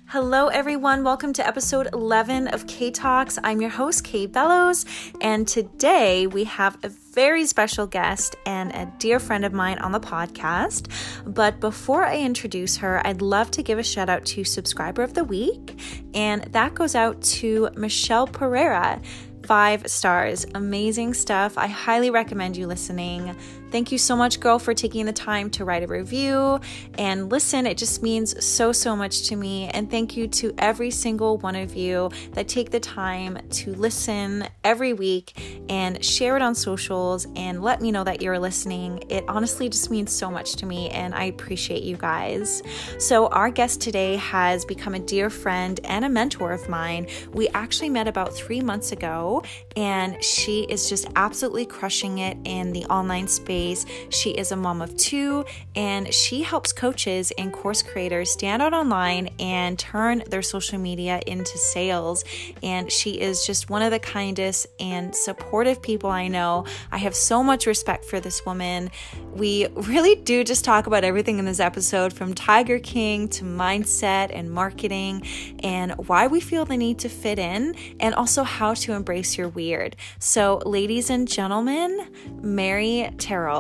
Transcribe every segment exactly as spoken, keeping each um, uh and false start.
Hello, everyone. Welcome to episode eleven of K Talks. I'm your host, Kay Bellows, and today we have a very special guest and a dear friend of mine on the podcast. But before I introduce her, I'd love to give a shout out to Subscriber of the Week, and that goes out to Michelle Pereira. Five stars. Amazing stuff. I highly recommend you listening. Thank you so much, girl, for taking the time to write a review and listen. It just means so, so much to me. And thank you to every single one of you that take the time to listen every week and share it on socials and let me know that you're listening. It honestly just means so much to me, and I appreciate you guys. So our guest today has become a dear friend and a mentor of mine. We actually met about three months ago, and she is just absolutely crushing it in the online space. She is a mom of two, and she helps coaches and course creators stand out online and turn their social media into sales. And she is just one of the kindest and supportive people I know. I have so much respect for this woman. We really do just talk about everything in this episode, from Tiger King to mindset and marketing, and why we feel the need to fit in, and also how to embrace your weird. So, ladies and gentlemen, Mary Terrell.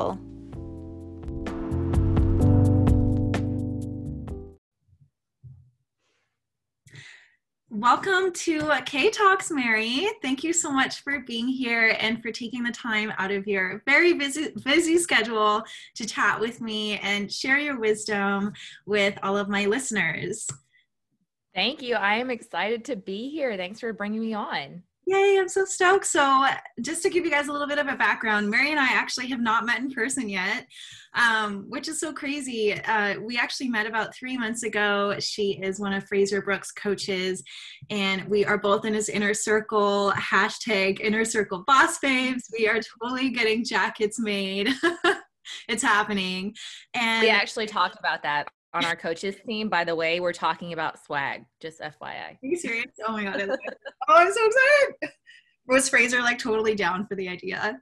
Welcome to K Talks, Mary. Thank you so much for being here and for taking the time out of your very busy, busy schedule to chat with me and share your wisdom with all of my listeners. Thank you. I am excited to be here. Thanks for bringing me on. Yay, I'm so stoked. So just to give you guys a little bit of a background, Mary and I actually have not met in person yet, um, which is so crazy. Uh, we actually met about three months ago. She is one of Fraser Brooks' coaches, and we are both in his inner circle, hashtag inner circle boss babes. We are totally getting jackets made. It's happening. And we actually talked about that on our coaches team. By the way, we're talking about swag, just F Y I. Are you serious? Oh my God. Oh, I'm so excited. Was Fraser like totally down for the idea?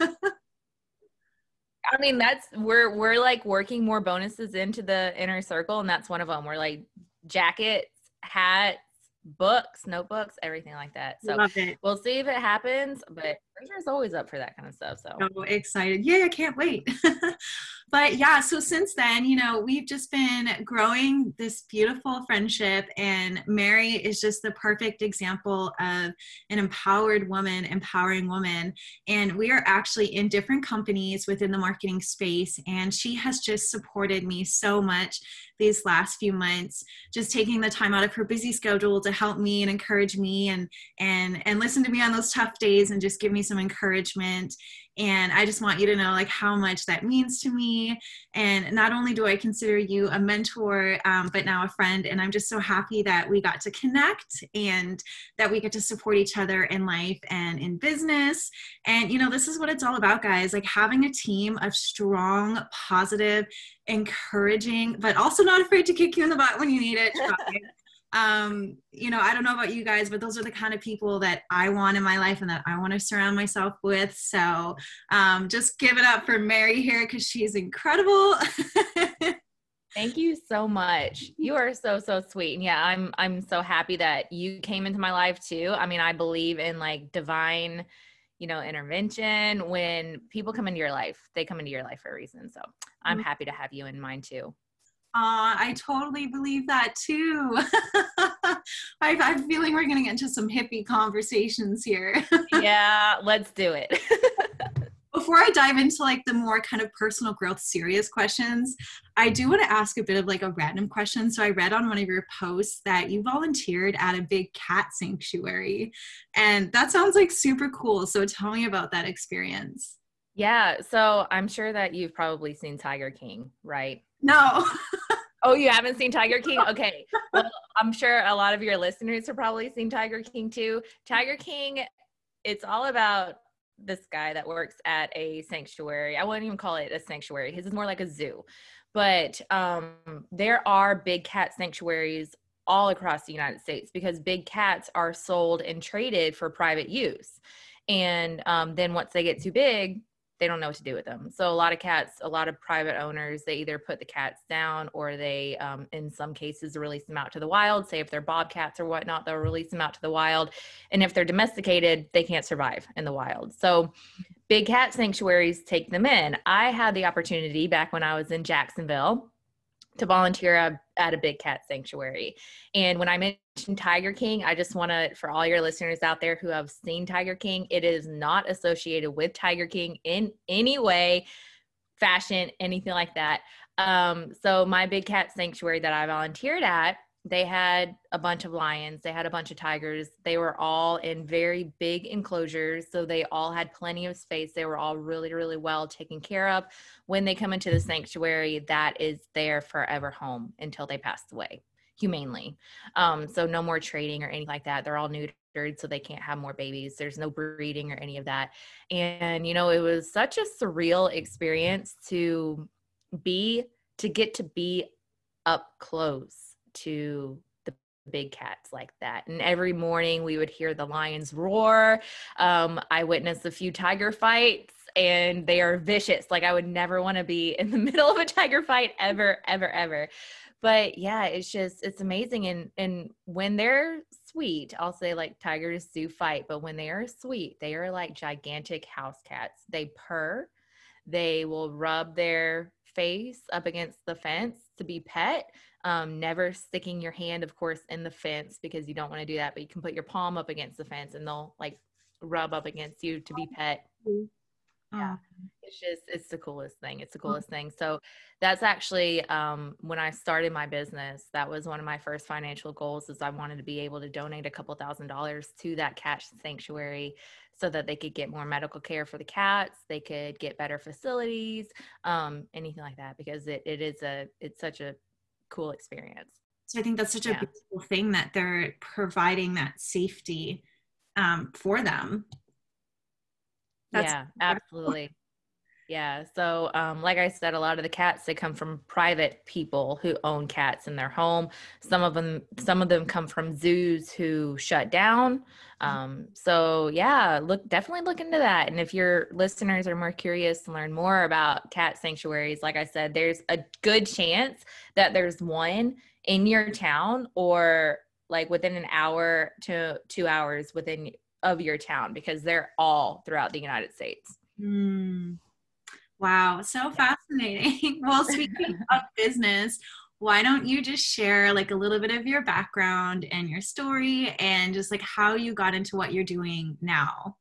I mean, that's, we're, we're like working more bonuses into the inner circle, and that's one of them. We're like jackets, hats, books, notebooks, everything like that. So we'll see if it happens, but Fraser's always up for that kind of stuff. So so excited. Yeah, I can't wait. But yeah, so since then, you know, we've just been growing this beautiful friendship, and Mary is just the perfect example of an empowered woman, empowering woman. And we are actually in different companies within the marketing space, and she has just supported me so much these last few months, just taking the time out of her busy schedule to help me and encourage me and and and listen to me on those tough days and just give me some encouragement. And I just want you to know like how much that means to me. And not only do I consider you a mentor, um, but now a friend. And I'm just so happy that we got to connect and that we get to support each other in life and in business. And, you know, this is what it's all about, guys, like having a team of strong, positive, encouraging, but also not afraid to kick you in the butt when you need it. Um, you know, I don't know about you guys, but those are the kind of people that I want in my life and that I want to surround myself with. So um, just give it up for Mary here, because she's incredible. Thank you so much. You are so, so sweet. And yeah, I'm, I'm so happy that you came into my life too. I mean, I believe in like divine, you know, intervention. When people come into your life, they come into your life for a reason. So I'm happy to have you in mine too. Uh, I totally believe that too. I, I'm feeling we're going to get into some hippie conversations here. Yeah, let's do it. Before I dive into like the more kind of personal growth serious questions, I do want to ask a bit of like a random question. So I read on one of your posts that you volunteered at a big cat sanctuary, and that sounds like super cool. So tell me about that experience. Yeah. So I'm sure that you've probably seen Tiger King, right? No. Oh, you haven't seen Tiger King? Okay. Well, I'm sure a lot of your listeners have probably seen Tiger King too. Tiger King, it's all about this guy that works at a sanctuary. I wouldn't even call it a sanctuary. His is more like a zoo. But um, there are big cat sanctuaries all across the United States, because big cats are sold and traded for private use. And um, then once they get too big, they don't know what to do with them. So a lot of cats, a lot of private owners, they either put the cats down or they, um, in some cases, release them out to the wild. Say if they're bobcats or whatnot, they'll release them out to the wild. And if they're domesticated, they can't survive in the wild. So big cat sanctuaries take them in. I had the opportunity back when I was in Jacksonville to volunteer at a big cat sanctuary. And when I mentioned Tiger King, I just want to, for all your listeners out there who have seen Tiger King, it is not associated with Tiger King in any way, fashion, anything like that. Um, so my big cat sanctuary that I volunteered at, they had a bunch of lions, they had a bunch of tigers. They were all in very big enclosures. So they all had plenty of space. They were all really, really well taken care of. When they come into the sanctuary, that is their forever home until they pass away humanely. Um, so no more trading or anything like that. They're all neutered, so they can't have more babies. There's no breeding or any of that. And, you know, it was such a surreal experience to be, to get to be up close to the big cats like that. And every morning we would hear the lions roar. Um, I witnessed a few tiger fights, and they are vicious. Like I would never want to be in the middle of a tiger fight ever, ever, ever. But yeah, it's just, it's amazing. And, and when they're sweet, I'll say like tigers do fight, but when they are sweet, they are like gigantic house cats. They purr, they will rub their face up against the fence to be pet. Um, never sticking your hand, of course, in the fence because you don't want to do that, but you can put your palm up against the fence and they'll like rub up against you to be pet. Yeah. It's just, it's the coolest thing. It's the coolest thing. So that's actually, um, when I started my business, that was one of my first financial goals is I wanted to be able to donate a couple thousand dollars to that cat sanctuary so that they could get more medical care for the cats. They could get better facilities, um, anything like that, because it, it is a, it's such a cool experience. So I think that's such a yeah. beautiful thing that they're providing that safety um, for them. That's yeah, absolutely. Yeah. So, um, like I said, a lot of the cats, they come from private people who own cats in their home. Some of them, some of them come from zoos who shut down. Um, so yeah, look, definitely look into that. And if your listeners are more curious to learn more about cat sanctuaries, like I said, there's a good chance that there's one in your town or like within an hour to two hours within of your town, because they're all throughout the United States. Mm. Wow. So fascinating. Well, speaking of business, why don't you just share like a little bit of your background and your story and just like how you got into what you're doing now?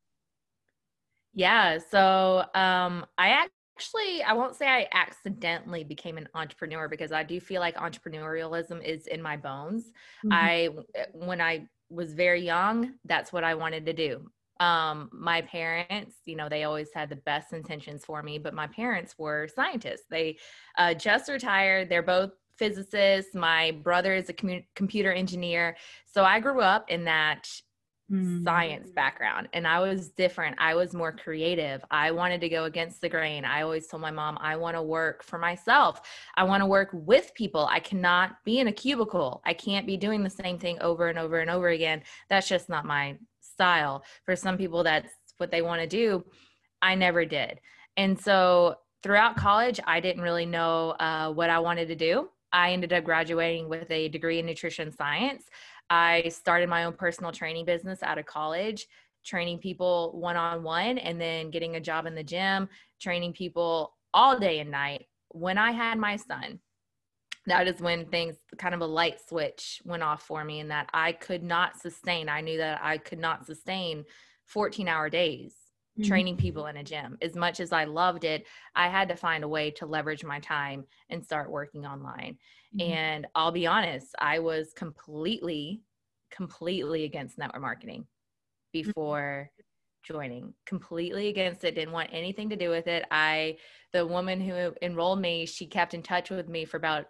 Yeah. So um, I actually, I won't say I accidentally became an entrepreneur because I do feel like entrepreneurialism is in my bones. Mm-hmm. I, when I was very young, that's what I wanted to do. Um, my parents, you know, they always had the best intentions for me, but my parents were scientists. They uh, just retired. They're both physicists. My brother is a commu- computer engineer. So I grew up in that mm. science background, and I was different. I was more creative. I wanted to go against the grain. I always told my mom, I want to work for myself. I want to work with people. I cannot be in a cubicle. I can't be doing the same thing over and over and over again. That's just not my style. For some people, that's what they want to do. I never did. And so throughout college, I didn't really know uh, what I wanted to do. I ended up graduating with a degree in nutrition science. I started my own personal training business out of college, training people one-on-one and then getting a job in the gym, training people all day and night. When I had my son, that is when things, kind of a light switch went off for me, and that I could not sustain. I knew that I could not sustain fourteen hour days mm-hmm. training people in a gym. As much as I loved it, I had to find a way to leverage my time and start working online. Mm-hmm. And I'll be honest, I was completely, completely against network marketing before mm-hmm. joining, completely against it. Didn't want anything to do with it. I, the woman who enrolled me, she kept in touch with me for about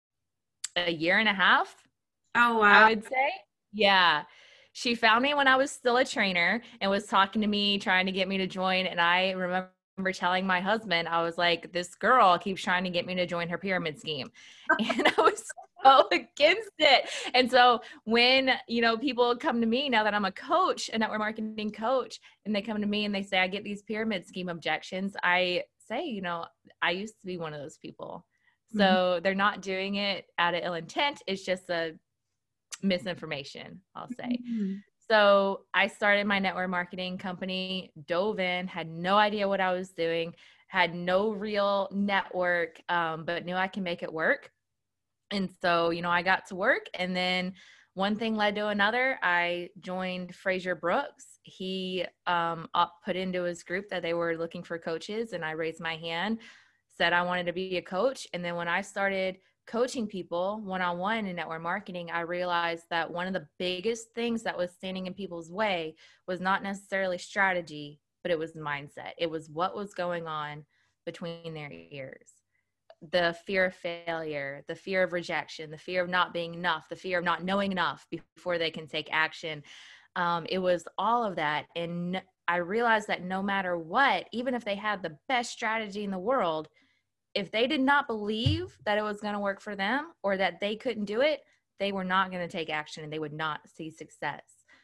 a year and a half. Oh, wow. I would say. Yeah. She found me when I was still a trainer and was talking to me, trying to get me to join. And I remember telling my husband, I was like, this girl keeps trying to get me to join her pyramid scheme. And I was, go against it. And so when, you know, people come to me now that I'm a coach, a network marketing coach, and they come to me and they say, I get these pyramid scheme objections. I say, you know, I used to be one of those people. So mm-hmm. they're not doing it out of ill intent. It's just a misinformation, I'll say. Mm-hmm. So I started my network marketing company, dove in, had no idea what I was doing, had no real network, um, but knew I can make it work. And so, you know, I got to work, and then one thing led to another. I joined Fraser Brooks. He um, put into his group that they were looking for coaches, and I raised my hand, said I wanted to be a coach. And then when I started coaching people one-on-one in network marketing, I realized that one of the biggest things that was standing in people's way was not necessarily strategy, but it was mindset. It was what was going on between their ears. The fear of failure, the fear of rejection, the fear of not being enough, the fear of not knowing enough before they can take action. Um, it was all of that. And I realized that no matter what, even if they had the best strategy in the world, if they did not believe that it was going to work for them or that they couldn't do it, they were not going to take action and they would not see success.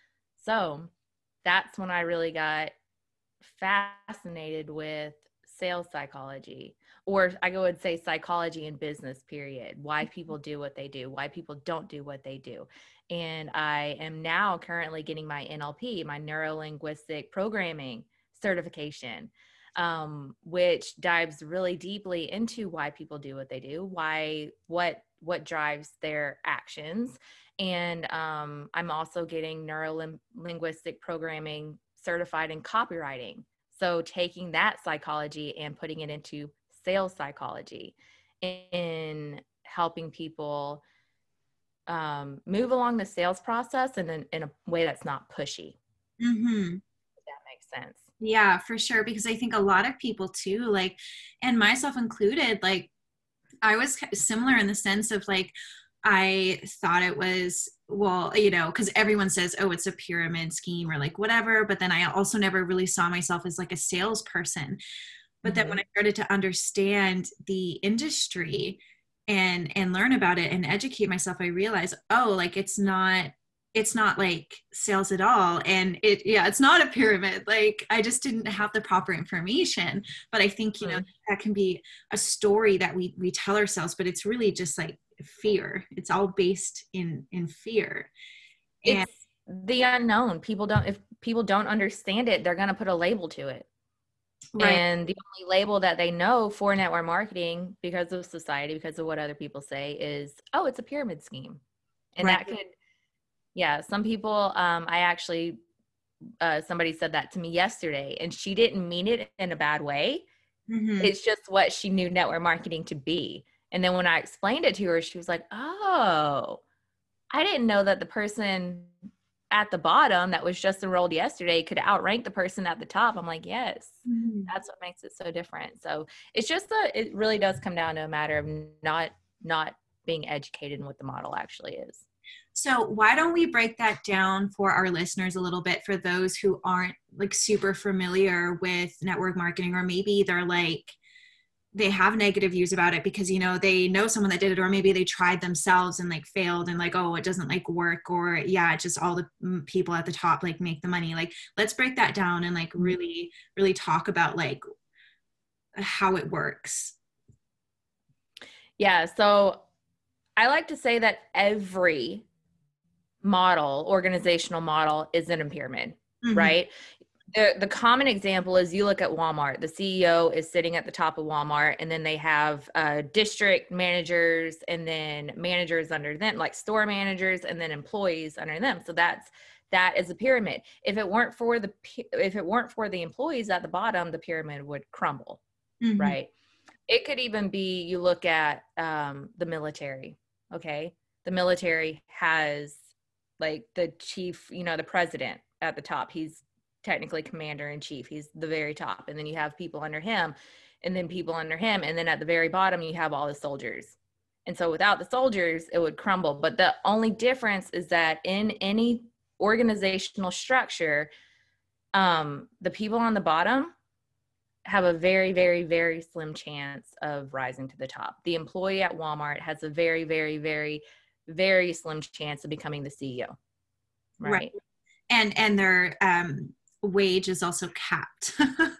So that's when I really got fascinated with sales psychology, or I would say psychology in business, period. Why people do what they do, why people don't do what they do. And I am now currently getting my N L P, my neuro-linguistic programming certification, um, which dives really deeply into why people do what they do, why, what, what drives their actions. And um, I'm also getting neuro-linguistic programming certified in copywriting. So taking that psychology and putting it into sales psychology in helping people um, move along the sales process in, in, in a way that's not pushy. Mm-hmm. If that makes sense. Yeah, for sure. Because I think a lot of people too, like, and myself included, like, I was similar in the sense of like, I thought it was, well, you know, because everyone says, oh, it's a pyramid scheme or like whatever. But then I also never really saw myself as like a salesperson. But mm-hmm. then when I started to understand the industry and and learn about it and educate myself, I realized, oh, like it's not it's not like sales at all. And it, yeah, it's not a pyramid. Like I just didn't have the proper information. But I think, you know, mm. that can be a story that we, we tell ourselves, but it's really just like fear. It's all based in, in fear. And it's the unknown. People don't, if people don't understand it, they're going to put a label to it. Right. And the only label that they know for network marketing, because of society, because of what other people say, is, oh, it's a pyramid scheme. And right. that could, yeah, some people, um, I actually, uh, somebody said that to me yesterday, and she didn't mean it in a bad way. Mm-hmm. It's just what she knew network marketing to be. And then when I explained it to her, she was like, oh, I didn't know that the person at the bottom that was just enrolled yesterday could outrank the person at the top. I'm like, yes, mm-hmm. that's what makes it so different. So it's just a, it really does come down to a matter of not, not being educated in what the model actually is. So why don't we break that down for our listeners a little bit, for those who aren't like super familiar with network marketing, or maybe they're like, they have negative views about it because, you know, they know someone that did it, or maybe they tried themselves and like failed and like, oh, it doesn't like work, or yeah, just all the people at the top like make the money. Like, let's break that down and like really, really talk about like how it works. Yeah. So I like to say that every model, organizational model, is an pyramid, mm-hmm. right? The the common example is you look at Walmart. The C E O is sitting at the top of Walmart, and then they have uh, district managers, and then managers under them, like store managers, and then employees under them. So that's that is a pyramid. If it weren't for the if it weren't for the employees at the bottom, the pyramid would crumble, mm-hmm. right? It could even be, you look at um, the military. Okay, the military has like the chief, you know, the president at the top. He's technically commander in chief. He's the very top. And then you have people under him, and then people under him. And then at the very bottom, you have all the soldiers. And so without the soldiers, it would crumble. But the only difference is that in any organizational structure, um, the people on the bottom have a very, very, very slim chance of rising to the top. The employee at Walmart has a very, very, very, very slim chance of becoming the C E O. Right. Right. And, and their um, wage is also capped.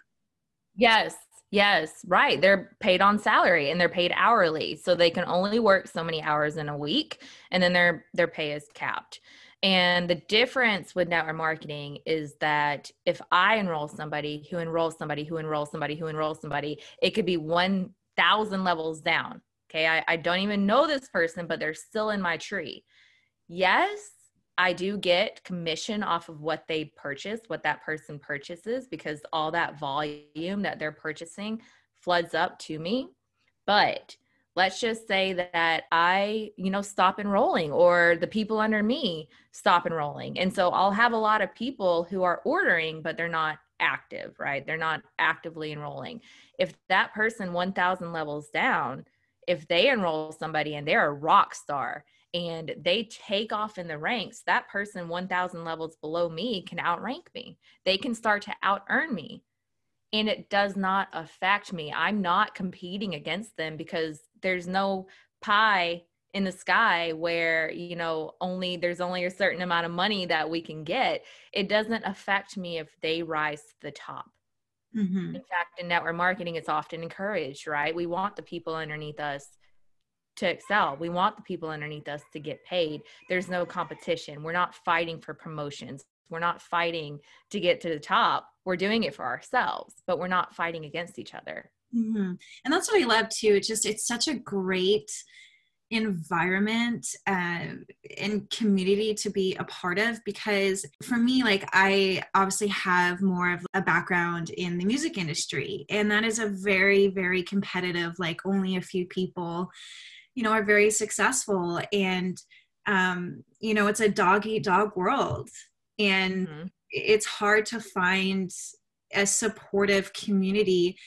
Yes. Yes. Right. They're paid on salary and they're paid hourly. So they can only work so many hours in a week, and then their, their pay is capped. And the difference with network marketing is that if I enroll somebody who enrolls somebody who enrolls somebody who enrolls somebody, it could be one thousand levels down. Okay. I, I don't even know this person, but they're still in my tree. Yes, I do get commission off of what they purchase, what that person purchases, because all that volume that they're purchasing floods up to me. But let's just say that I, you know, stop enrolling, or the people under me stop enrolling. And so I'll have a lot of people who are ordering, but they're not active, right? They're not actively enrolling. If that person one thousand levels down, if they enroll somebody and they're a rock star and they take off in the ranks, that person one thousand levels below me can outrank me. They can start to out earn me. And it does not affect me. I'm not competing against them, because there's no pie in the sky where, you know, only there's only a certain amount of money that we can get. It doesn't affect me if they rise to the top. Mm-hmm. In fact, in network marketing, it's often encouraged, right? We want the people underneath us to excel. We want the people underneath us to get paid. There's no competition. We're not fighting for promotions. We're not fighting to get to the top. We're doing it for ourselves, but we're not fighting against each other. Mm-hmm. And that's what I love too. It's just, it's such a great environment uh, and community to be a part of, because for me, like, I obviously have more of a background in the music industry, and that is a very, very competitive, like only a few people, you know, are very successful. And, um, you know, it's a dog eat dog world. And mm-hmm. it's hard to find a supportive community,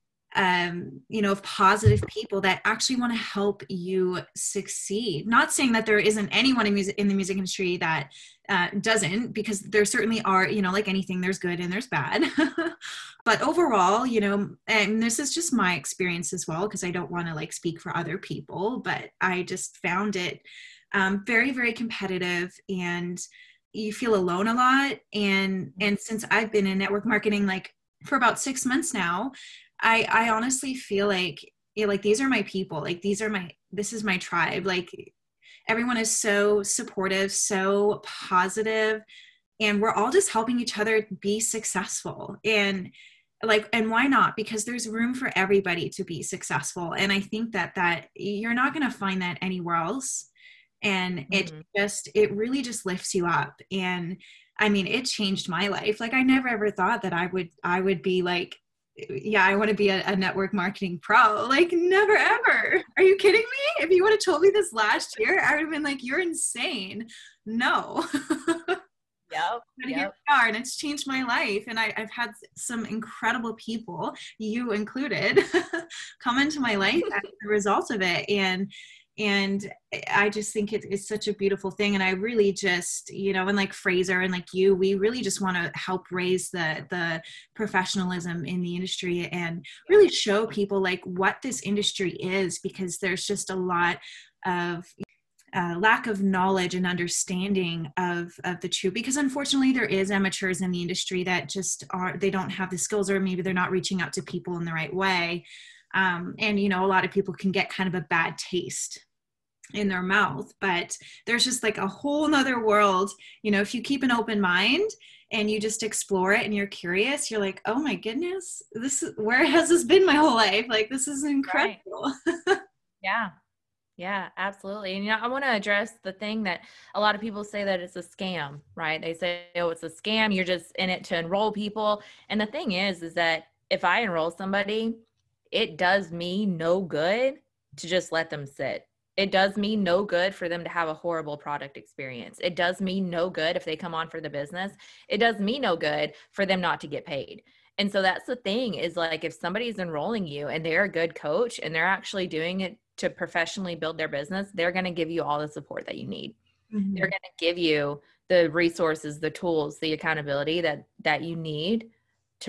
um, you know, of positive people that actually want to help you succeed. Not saying that there isn't anyone in music, in the music industry that uh, doesn't, because there certainly are, you know, like anything, there's good and there's bad. But overall, you know, and this is just my experience as well, because I don't want to like speak for other people, but I just found it um, very, very competitive, and you feel alone a lot. And, and since I've been in network marketing, like for about six months now, I, I honestly feel like, yeah, like these are my people, like these are my, this is my tribe. Like everyone is so supportive, so positive, and we're all just helping each other be successful. And like, and why not? Because there's room for everybody to be successful. And I think that, that you're not going to find that anywhere else. And it mm-hmm. just, it really just lifts you up. And I mean, it changed my life. Like I never ever thought that I would, I would be like, yeah, I want to be a, a network marketing pro. Like never, ever. Are you kidding me? If you would have told me this last year, I would have been like, you're insane. No. Yep. But here we are, and it's changed my life. And I, I've had some incredible people, you included, come into my life as a result of it. And And I just think it, it's such a beautiful thing. And I really just, you know, and like Fraser and like you, we really just want to help raise the, the professionalism in the industry and really show people like what this industry is, because there's just a lot of uh, lack of knowledge and understanding of, of the truth, because unfortunately there is amateurs in the industry that just are, they don't have the skills, or maybe they're not reaching out to people in the right way. Um, and, you know, a lot of people can get kind of a bad taste in their mouth, but there's just like a whole nother world, you know, if you keep an open mind and you just explore it and you're curious, you're like, oh my goodness, this is, where has this been my whole life? Like, this is incredible. Right. Yeah. Yeah, absolutely. And, you know, I want to address the thing that a lot of people say, that it's a scam, right? They say, oh, it's a scam. You're just in it to enroll people. And the thing is, is that if I enroll somebody, it does me no good to just let them sit. It does me no good for them to have a horrible product experience. It does me no good if they come on for the business. It does me no good for them not to get paid. And so that's the thing, is like, if somebody's enrolling you and they're a good coach and they're actually doing it to professionally build their business, they're going to give you all the support that you need. Mm-hmm. They're going to give you the resources, the tools, the accountability that, that you need to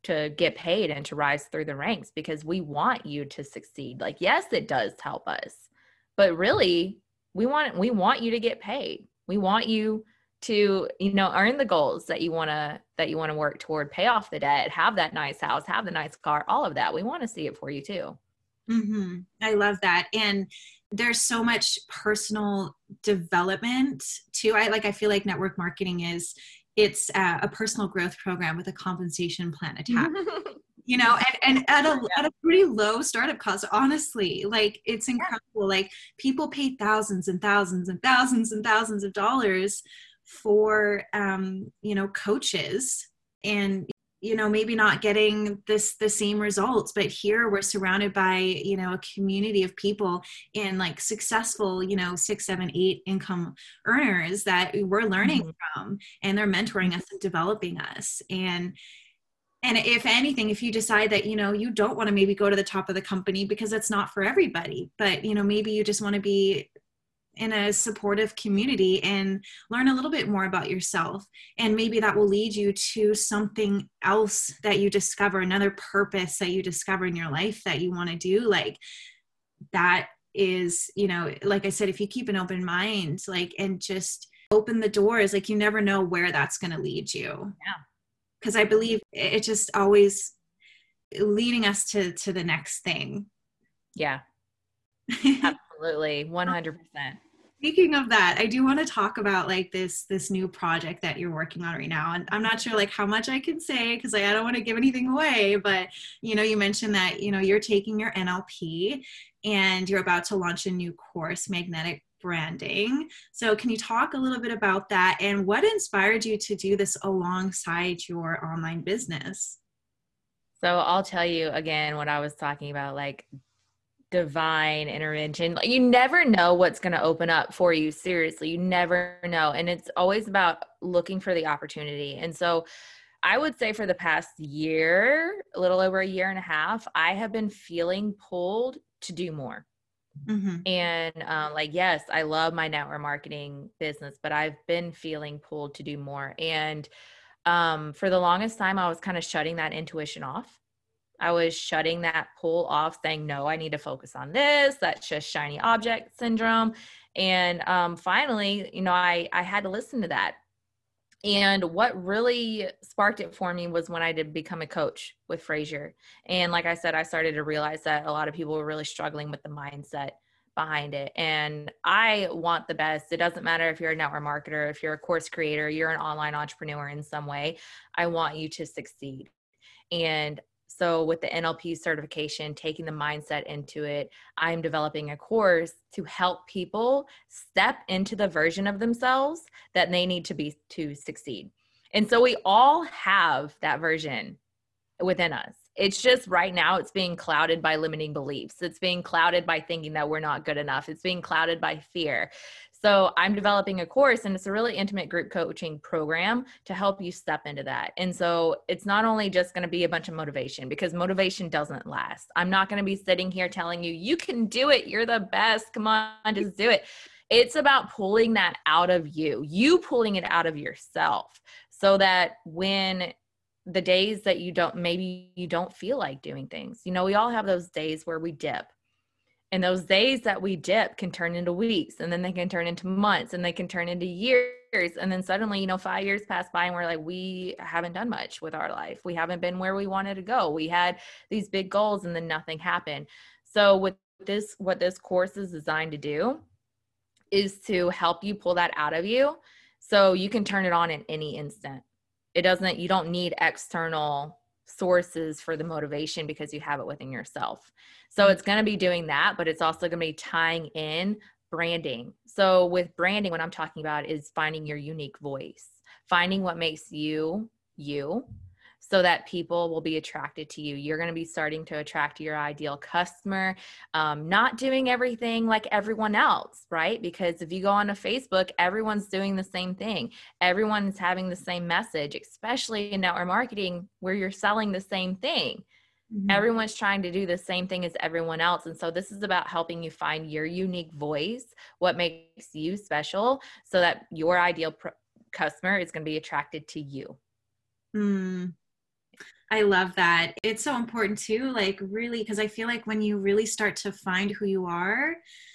to get paid and to rise through the ranks, because we want you to succeed. Like, yes, it does help us, but really we want, we want you to get paid. We want you to, you know, earn the goals that you want to, that you want to work toward, pay off the debt, have that nice house, have the nice car, all of that. We want to see it for you too. Mm-hmm. I love that. And there's so much personal development too. I like, I feel like network marketing is, it's uh, a personal growth program with a compensation plan attached. You know, and, and at a at a pretty low startup cost, honestly, like it's incredible. Yeah. Like people pay thousands and thousands and thousands and thousands of dollars for, um, you know, coaches, and, you know, maybe not getting this, the same results, but here we're surrounded by, you know, a community of people in like successful, you know, six, seven, eight income earners that we're learning mm-hmm. from, and they're mentoring us and developing us. And And if anything, if you decide that, you know, you don't want to maybe go to the top of the company because it's not for everybody, but, you know, maybe you just want to be in a supportive community and learn a little bit more about yourself. And maybe that will lead you to something else that you discover, another purpose that you discover in your life that you want to do. Like that is, you know, like I said, if you keep an open mind, like, and just open the doors, like you never know where that's going to lead you. Yeah. Because I believe it's just always leading us to, to the next thing. Yeah, absolutely. one hundred percent. Speaking of that, I do want to talk about like this, this new project that you're working on right now. And I'm not sure like how much I can say, because I don't want to give anything away, but, you know, you mentioned that, you know, you're taking your N L P and you're about to launch a new course, Magnetic Branding. So can you talk a little bit about that, and what inspired you to do this alongside your online business? So I'll tell you again what I was talking about, like divine intervention. You never know what's going to open up for you. Seriously, you never know. And it's always about looking for the opportunity. And so I would say for the past year, a little over a year and a half, I have been feeling pulled to do more. Mm-hmm. And um, like, yes, I love my network marketing business, but I've been feeling pulled to do more. And um, for the longest time, I was kind of shutting that intuition off. I was shutting that pull off, saying, no, I need to focus on this. That's just shiny object syndrome. And um, finally, you know, I, I had to listen to that. And what really sparked it for me was when I did become a coach with Fraser. And like I said, I started to realize that a lot of people were really struggling with the mindset behind it. And I want the best. It doesn't matter if you're a network marketer, if you're a course creator, you're an online entrepreneur in some way. I want you to succeed. And so with the N L P certification, taking the mindset into it, I'm developing a course to help people step into the version of themselves that they need to be to succeed. And so we all have that version within us. It's just right now it's being clouded by limiting beliefs. It's being clouded by thinking that we're not good enough. It's being clouded by fear. So I'm developing a course, and it's a really intimate group coaching program to help you step into that. And so it's not only just going to be a bunch of motivation, because motivation doesn't last. I'm not going to be sitting here telling you, you can do it. You're the best. Come on, just do it. It's about pulling that out of you, you pulling it out of yourself, so that when the days that you don't, maybe you don't feel like doing things, you know, we all have those days where we dip. And those days that we dip can turn into weeks, and then they can turn into months, and they can turn into years. And then suddenly, you know, five years pass by and we're like, we haven't done much with our life. We haven't been where we wanted to go. We had these big goals and then nothing happened. So with this, what this course is designed to do is to help you pull that out of you so you can turn it on in any instant. It doesn't, you don't need external sources for the motivation because you have it within yourself. So it's going to be doing that, but it's also going to be tying in branding. So with branding, what I'm talking about is finding your unique voice, finding what makes you, you, so that people will be attracted to you. You're going to be starting to attract your ideal customer, um, not doing everything like everyone else, right? Because if you go onto Facebook, everyone's doing the same thing. Everyone's having the same message, especially in network marketing where you're selling the same thing. Mm-hmm. Everyone's trying to do the same thing as everyone else. And so this is about helping you find your unique voice, what makes you special, so that your ideal pr- customer is going to be attracted to you. Hmm. I love that. It's so important too, like really, because I feel like when you really start to find who you are,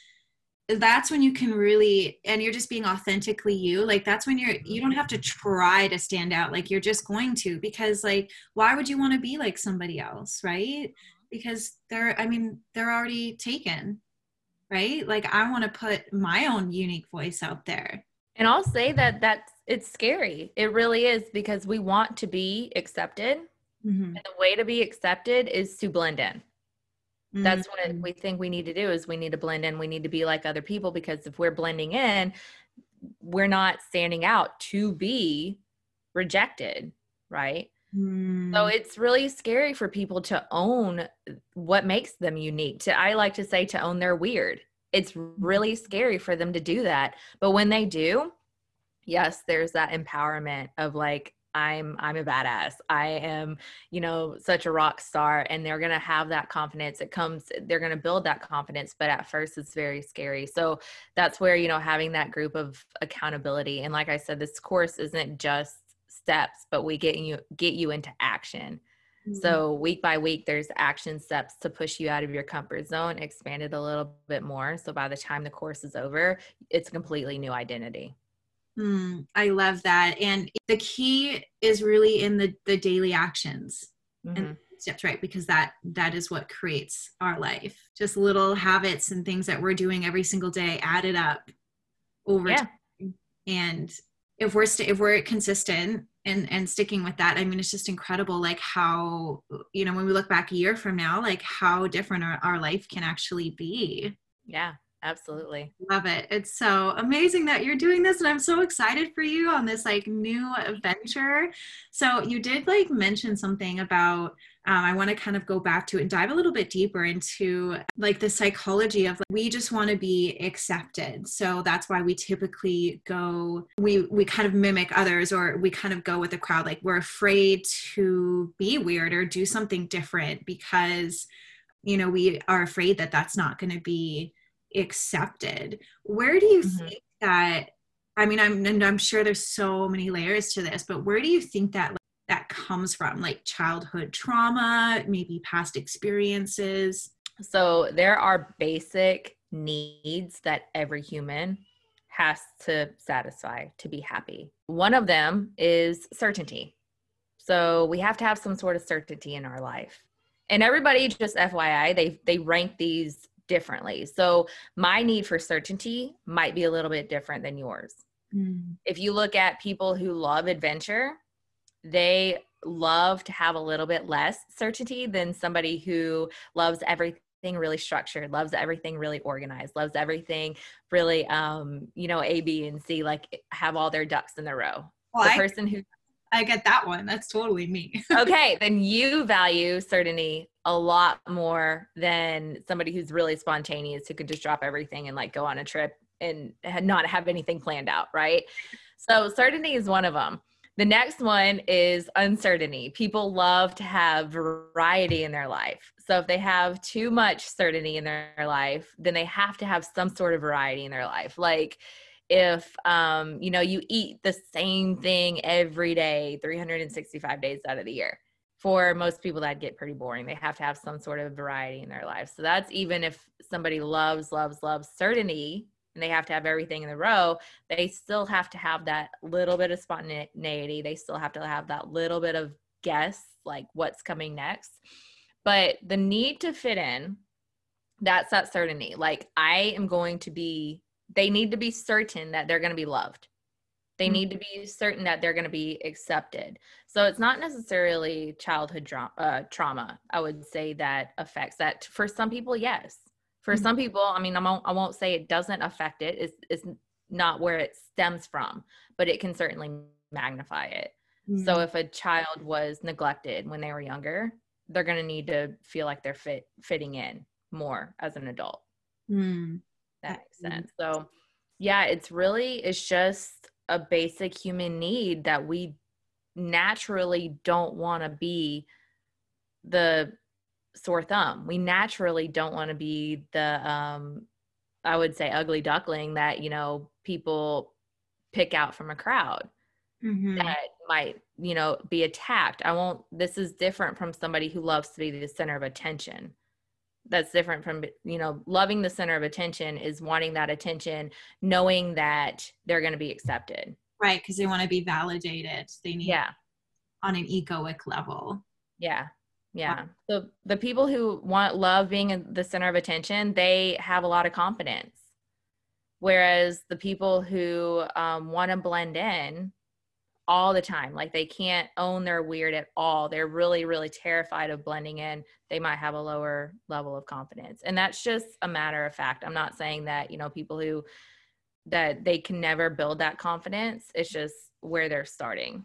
that's when you can really, and you're just being authentically you, like that's when you're, you don't have to try to stand out, like you're just going to, because like why would you want to be like somebody else, right? Because they're, I mean, they're already taken, right? Like I want to put my own unique voice out there. And I'll say that that's, it's scary. It really is, because we want to be accepted. Mm-hmm. And the way to be accepted is to blend in. That's what Mm-hmm. we think we need to do, is we need to blend in. We need to be like other people, because if we're blending in, we're not standing out to be rejected, right? Mm-hmm. So it's really scary for people to own what makes them unique. To, I like to say, to own their weird. It's really scary for them to do that. But when they do, yes, there's that empowerment of like, I'm, I'm a badass. I am, you know, such a rock star, and they're going to have that confidence. It comes, they're going to build that confidence, but at first it's very scary. So that's where, you know, having that group of accountability. And like I said, this course isn't just steps, but we get you, get you into action. Mm-hmm. So week by week, there's action steps to push you out of your comfort zone, expand it a little bit more. So by the time the course is over, it's a completely new identity. Mm, I love that. And the key is really in the, the daily actions mm-hmm. and steps, right? Because that, that is what creates our life. Just little habits and things that we're doing every single day added up over yeah. time. And if we're, st- if we're consistent and, and sticking with that, I mean, it's just incredible. Like how, you know, when we look back a year from now, like how different our, our life can actually be. Yeah. Absolutely. Love it. It's so amazing that you're doing this, and I'm so excited for you on this like new adventure. So you did like mention something about, um, I want to kind of go back to it and dive a little bit deeper into like the psychology of like, we just want to be accepted. So that's why we typically go, we, we kind of mimic others, or we kind of go with the crowd. Like we're afraid to be weird or do something different because, you know, we are afraid that that's not going to be accepted. Where do you mm-hmm. think that, I mean, I'm and I'm sure there's so many layers to this, but where do you think that like, that comes from? Like childhood trauma, maybe past experiences? So there are basic needs that every human has to satisfy to be happy. One of them is certainty. So we have to have some sort of certainty in our life. And everybody, just F Y I, they they rank these differently. So my need for certainty might be a little bit different than yours. Mm. If you look at people who love adventure, they love to have a little bit less certainty than somebody who loves everything really structured, loves everything really organized, loves everything really, um, you know, A, B, and C, like have all their ducks in a row. Well, the I, person who I get that one. That's totally me. Okay, then you value certainty a lot more than somebody who's really spontaneous, who could just drop everything and like go on a trip and not have anything planned out, right? So certainty is one of them. The next one is uncertainty. People love to have variety in their life. So if they have too much certainty in their life, then they have to have some sort of variety in their life. Like if, um, you know, you eat the same thing every day, three hundred sixty-five days out of the year. For most people, that'd get pretty boring. They have to have some sort of variety in their life. So that's even if somebody loves, loves, loves certainty, and they have to have everything in a row, they still have to have that little bit of spontaneity. They still have to have that little bit of guess, like what's coming next. But the need to fit in, that's that certainty. Like I am going to be, they need to be certain that they're going to be loved. They need to be certain that they're going to be accepted. So it's not necessarily childhood dra- uh, trauma, I would say, that affects that. For some people, yes. For mm-hmm. some people, I mean, I won't, I won't say it doesn't affect it. It's, it's not where it stems from, but it can certainly magnify it. Mm-hmm. So if a child was neglected when they were younger, they're going to need to feel like they're fit, fitting in more as an adult. Mm-hmm. That makes sense. So yeah, it's really, it's just a basic human need that we naturally don't want to be the sore thumb. We naturally don't want to be the, um, I would say, ugly duckling that, you know, people pick out from a crowd. Mm-hmm. That might, you know, be attacked. I won't, this is different from somebody who loves to be the center of attention. That's different from, you know, loving the center of attention is wanting that attention, knowing that they're going to be accepted. Right. Because they want to be validated. They need Yeah. on an egoic level. Yeah. Yeah. So the people who want love being in the center of attention, they have a lot of confidence. Whereas the people who um, want to blend in all the time, like they can't own their weird at all. They're really, really terrified of blending in. They might have a lower level of confidence. And that's just a matter of fact. I'm not saying that, you know, people who, that they can never build that confidence. It's just where they're starting.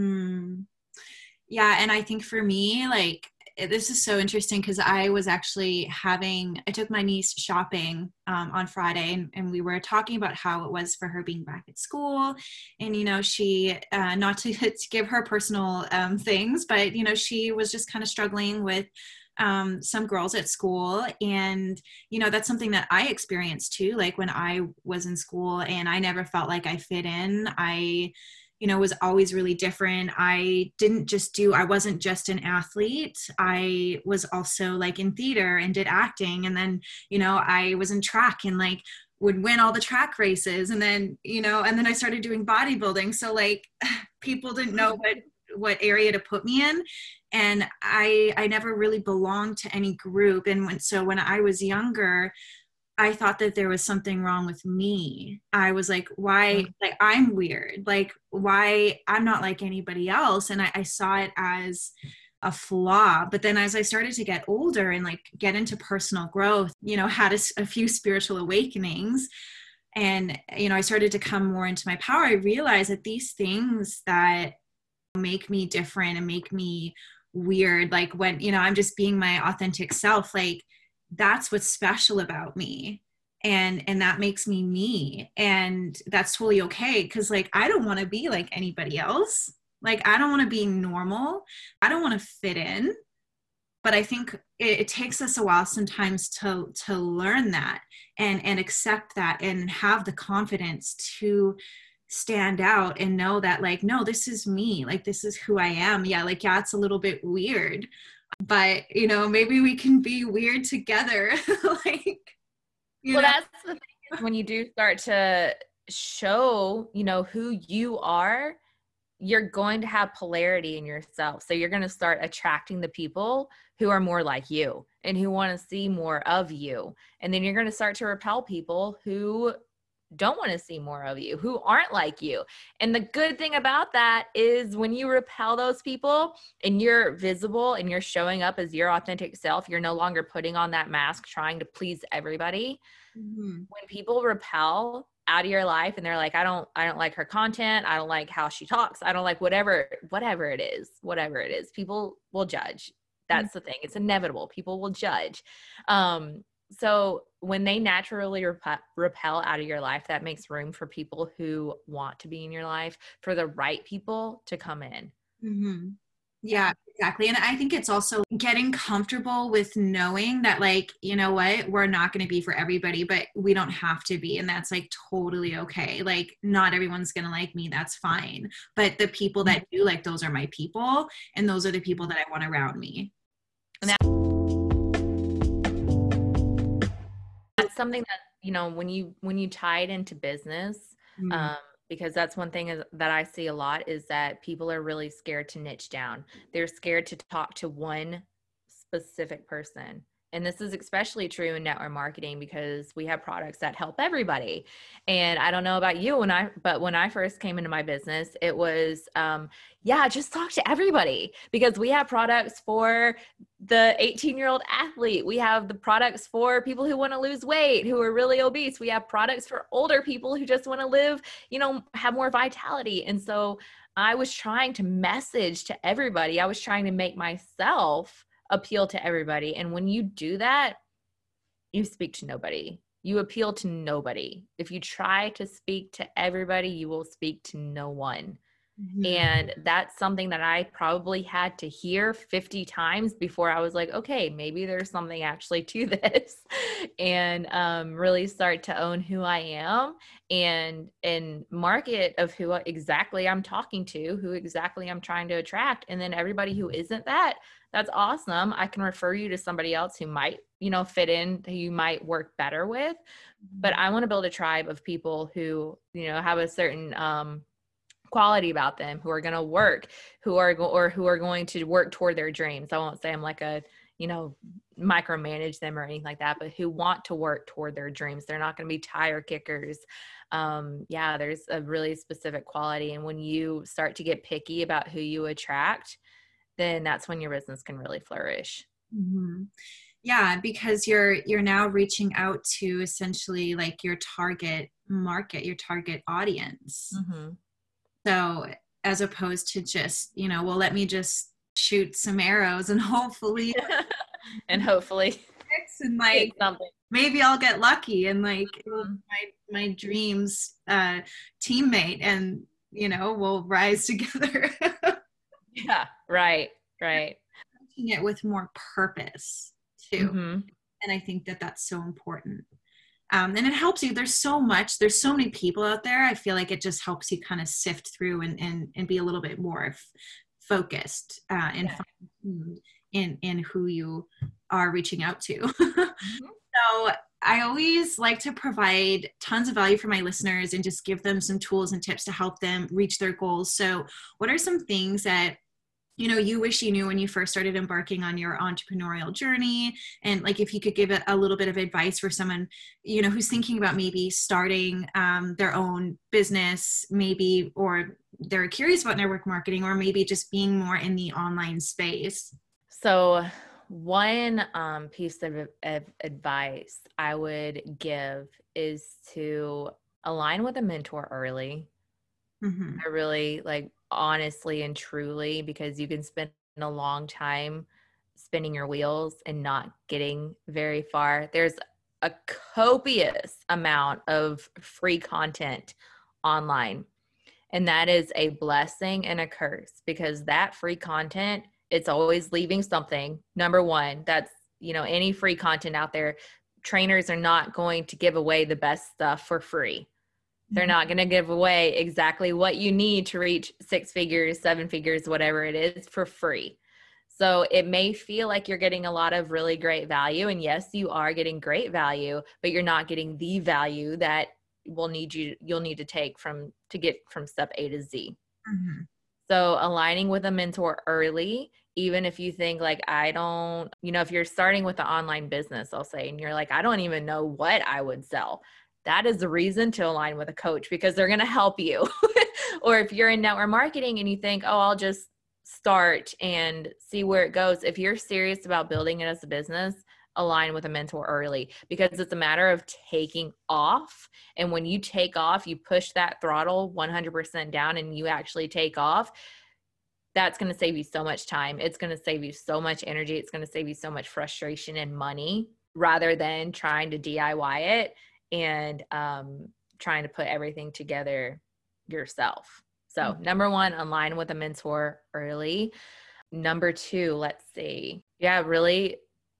Mm. Yeah. And I think for me, like, this is so interesting because I was actually having, I took my niece shopping um, on Friday and, and we were talking about how it was for her being back at school. And, you know, she, uh, not to, to give her personal um, things, but, you know, she was just kind of struggling with um, some girls at school. And, you know, that's something that I experienced too. Like when I was in school and I never felt like I fit in, I you know, was always really different. I didn't just do, I wasn't just an athlete. I was also like in theater and did acting. And then, you know, I was in track and like would win all the track races. And then, you know, and then I started doing bodybuilding. So like people didn't know what, what area to put me in. And I, I never really belonged to any group. And when, so when I was younger, I thought that there was something wrong with me. I was like, why, like, I'm weird. Like, why I'm not like anybody else. And I, I saw it as a flaw. But then as I started to get older and like get into personal growth, you know, had a, a few spiritual awakenings and, you know, I started to come more into my power. I realized that these things that make me different and make me weird, like when, you know, I'm just being my authentic self, like, that's what's special about me. And, and that makes me me. And that's totally okay. Cause like, I don't want to be like anybody else. Like, I don't want to be normal. I don't want to fit in, but I think it, it takes us a while sometimes to, to learn that and, and accept that and have the confidence to stand out and know that like, no, this is me. Like, this is who I am. Yeah. Like, yeah, it's a little bit weird, but you know, maybe we can be weird together. Like, you well, know? That's the thing is when you do start to show, you know, who you are, you're going to have polarity in yourself. So you're going to start attracting the people who are more like you and who want to see more of you. And then you're going to start to repel people who don't want to see more of you, who aren't like you. And the good thing about that is when you repel those people and you're visible and you're showing up as your authentic self, you're no longer putting on that mask trying to please everybody. Mm-hmm. When people repel out of your life and they're like, I don't, I don't like her content. I don't like how she talks. I don't like whatever, whatever it is, whatever it is, people will judge. That's mm-hmm. the thing. It's inevitable. People will judge. Um, So when they naturally rep- repel out of your life, that makes room for people who want to be in your life, for the right people to come in. Mm-hmm. Yeah, exactly. And I think it's also getting comfortable with knowing that, like, you know what, we're not going to be for everybody, but we don't have to be. And that's like totally okay. Like, not everyone's going to like me. That's fine. But the people that do, like, those are my people. And those are the people that I want around me. And that- That's something that, you know, when you, when you tie it into business, mm-hmm. um, because that's one thing is, that I see a lot is that people are really scared to niche down. They're scared to talk to one specific person. And this is especially true in network marketing because we have products that help everybody. And I don't know about you when I, but when I first came into my business, it was, um, yeah, just talk to everybody because we have products for the eighteen year old athlete. We have the products for people who want to lose weight, who are really obese. We have products for older people who just want to live, you know, have more vitality. And so I was trying to message to everybody. I was trying to make myself appeal to everybody. And when you do that, you speak to nobody. You appeal to nobody. If you try to speak to everybody, you will speak to no one. Mm-hmm. And that's something that I probably had to hear fifty times before I was like, okay, maybe there's something actually to this, and um, really start to own who I am and and market of who exactly I'm talking to, who exactly I'm trying to attract. And then everybody who isn't that, that's awesome. I can refer you to somebody else who might, you know, fit in, who you might work better with. But I want to build a tribe of people who, you know, have a certain um, quality about them, who are going to work, who are, go- or who are going to work toward their dreams. I won't say I'm like a, you know, micromanage them or anything like that, but who want to work toward their dreams. They're not going to be tire kickers. Um, yeah, there's a really specific quality. And when you start to get picky about who you attract, then that's when your business can really flourish. Mm-hmm. Yeah, because you're you're now reaching out to essentially like your target market, your target audience. Mm-hmm. So as opposed to just, you know, well, let me just shoot some arrows and hopefully and hopefully and like something. Maybe I'll get lucky and like Mm-hmm. my my dreams uh teammate, and you know, we'll rise together. Yeah, right, right. Making it with more purpose too. Mm-hmm. And I think that that's so important. Um, and it helps you. There's so much, there's so many people out there. I feel like it just helps you kind of sift through and, and, and be a little bit more f- focused uh, and Yeah. in, in who you are reaching out to. Mm-hmm. So I always like to provide tons of value for my listeners and just give them some tools and tips to help them reach their goals. So what are some things that, you know, you wish you knew when you first started embarking on your entrepreneurial journey? And like, if you could give a, a little bit of advice for someone, you know, who's thinking about maybe starting um, their own business, maybe, or they're curious about network marketing, or maybe just being more in the online space. So one um, piece of, of advice I would give is to align with a mentor early. Mm-hmm. I really like honestly and truly, because you can spend a long time spinning your wheels and not getting very far. There's a copious amount of free content online, and that is a blessing and a curse, because that free content, it's always leaving something. Number one, that's, you know, any free content out there, trainers are not going to give away the best stuff for free. They're not going to give away exactly what you need to reach six figures, seven figures, whatever it is, for free. So it may feel like you're getting a lot of really great value. And yes, you are getting great value, but you're not getting the value that will need you, you'll need to take from, to get from step A to Z. Mm-hmm. So aligning with a mentor early, even if you think like, I don't, you know, if you're starting with an online business, I'll say, and you're like, I don't even know what I would sell. That is the reason to align with a coach, because they're going to help you. Or if you're in network marketing and you think, oh, I'll just start and see where it goes. If you're serious about building it as a business, align with a mentor early, because it's a matter of taking off. And when you take off, you push that throttle one hundred percent down and you actually take off. That's going to save you so much time. It's going to save you so much energy. It's going to save you so much frustration and money, rather than trying to D I Y it and um, trying to put everything together yourself. So mm-hmm. Number one, align with a mentor early. Number two, let's see. Yeah, really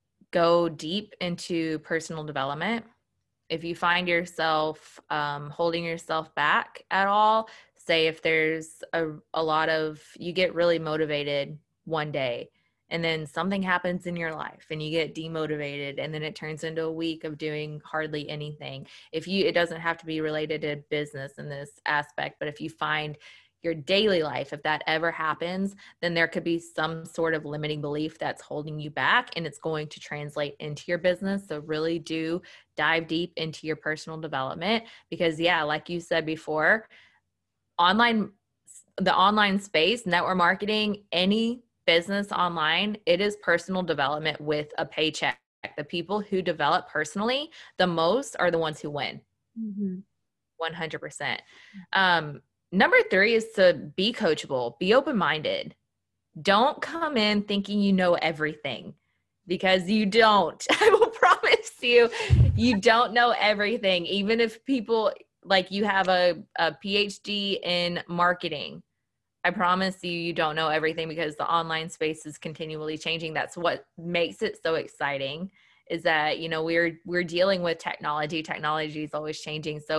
go deep into personal development. If you find yourself um, holding yourself back at all, say if there's a, a lot of, you get really motivated one day, and then something happens in your life and you get demotivated, and then it turns into a week of doing hardly anything. If you, it doesn't have to be related to business in this aspect, but if you find your daily life, if that ever happens, then there could be some sort of limiting belief that's holding you back, and it's going to translate into your business. So really do dive deep into your personal development, because yeah, like you said before, online, the online space, network marketing, any business online, it is personal development with a paycheck. The people who develop personally the most are the ones who win. Mm-hmm. one hundred percent. Um, number three is to be coachable, be open-minded. Don't come in thinking you know everything, because you don't. I will promise you, you don't know everything. Even if people, like you have a, a P H D in marketing, I promise you, you don't know everything, because the online space is continually changing. That's what makes it so exciting, is that, you know, we're, we're dealing with technology. Technology is always changing. So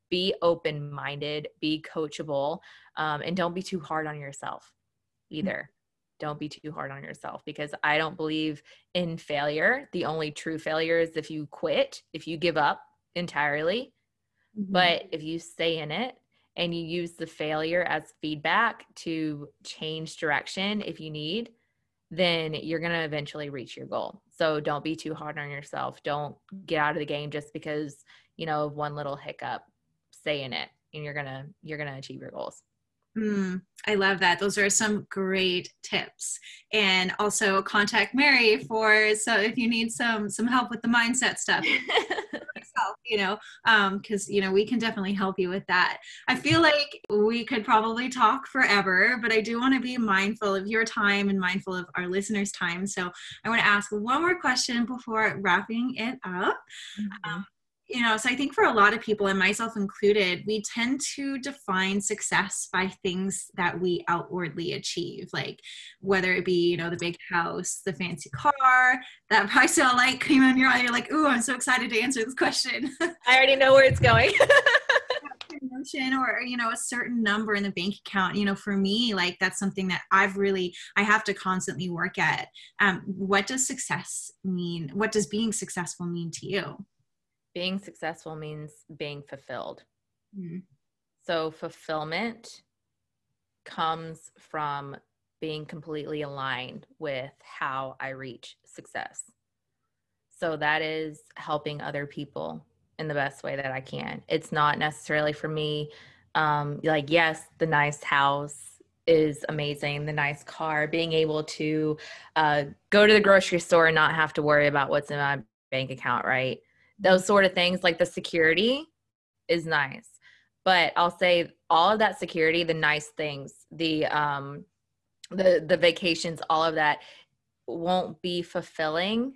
be open-minded, be coachable, um, and don't be too hard on yourself either. Don't be too hard on yourself, because I don't believe in failure. The only true failure is if you quit, if you give up entirely. Mm-hmm. But if you stay in it and you use the failure as feedback to change direction if you need, then you're going to eventually reach your goal. So don't be too hard on yourself. Don't get out of the game just because, you know, of one little hiccup. Stay in it, and you're going to, you're going to achieve your goals. Mm, I love that. Those are some great tips. And also contact Mary for, so if you need some, some help with the mindset stuff, you know, um, cause you know, we can definitely help you with that. I feel like we could probably talk forever, but I do want to be mindful of your time and mindful of our listeners' time. So I want to ask one more question before wrapping it up. Mm-hmm. Um, You know, so I think for a lot of people, and myself included, we tend to define success by things that we outwardly achieve, like whether it be, you know, the big house, the fancy car, that price of light came in your eye. You're like, ooh, I'm so excited to answer this question. I already know where it's going. Or, you know, a certain number in the bank account. You know, for me, like that's something that I've really, I have to constantly work at. Um, what does success mean? What does being successful mean to you? Being successful means being fulfilled. Mm-hmm. So fulfillment comes from being completely aligned with how I reach success. So that is helping other people in the best way that I can. It's not necessarily for me, um, like, yes, the nice house is amazing, the nice car, being able to uh, go to the grocery store and not have to worry about what's in my bank account, right? Those sort of things, like the security is nice. But I'll say all of that security, the nice things, the um, the the vacations, all of that won't be fulfilling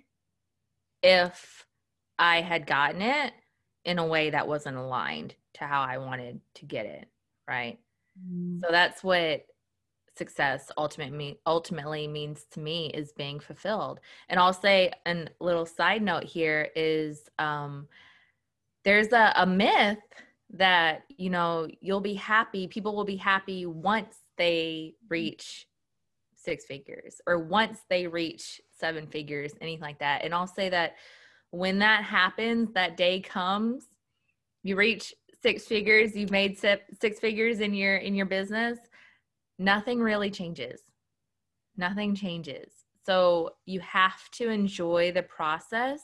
if I had gotten it in a way that wasn't aligned to how I wanted to get it, right? Mm. So that's what success ultimately ultimately means to me, is being fulfilled. And I'll say a little side note here is um, there's a, a myth that, you know, you'll be happy, people will be happy once they reach six figures or once they reach seven figures, anything like that. And I'll say that when that happens, that day comes, you reach six figures, you've made six figures in your in your business, nothing really changes. Nothing changes. So you have to enjoy the process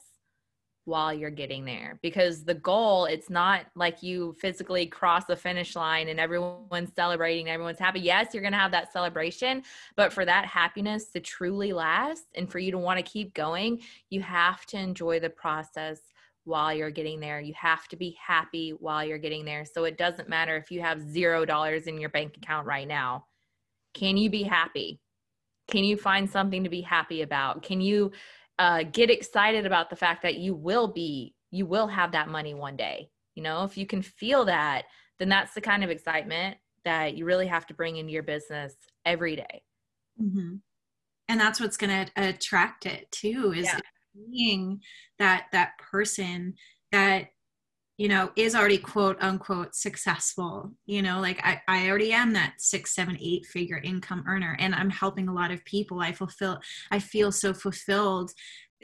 while you're getting there, because the goal, it's not like you physically cross the finish line and everyone's celebrating, everyone's happy. Yes, you're going to have that celebration, but for that happiness to truly last and for you to want to keep going, you have to enjoy the process while you're getting there. You have to be happy while you're getting there. So it doesn't matter if you have zero dollars in your bank account right now. Can you be happy? Can you find something to be happy about? Can you uh, get excited about the fact that you will be, you will have that money one day? You know, if you can feel that, then that's the kind of excitement that you really have to bring into your business every day. Mm-hmm. And that's what's going to attract it too, is yeah. being that, that person that, you know, is already quote unquote successful. You know, like I, I already am that six, seven, eight figure income earner, and I'm helping a lot of people. I fulfill, I feel so fulfilled.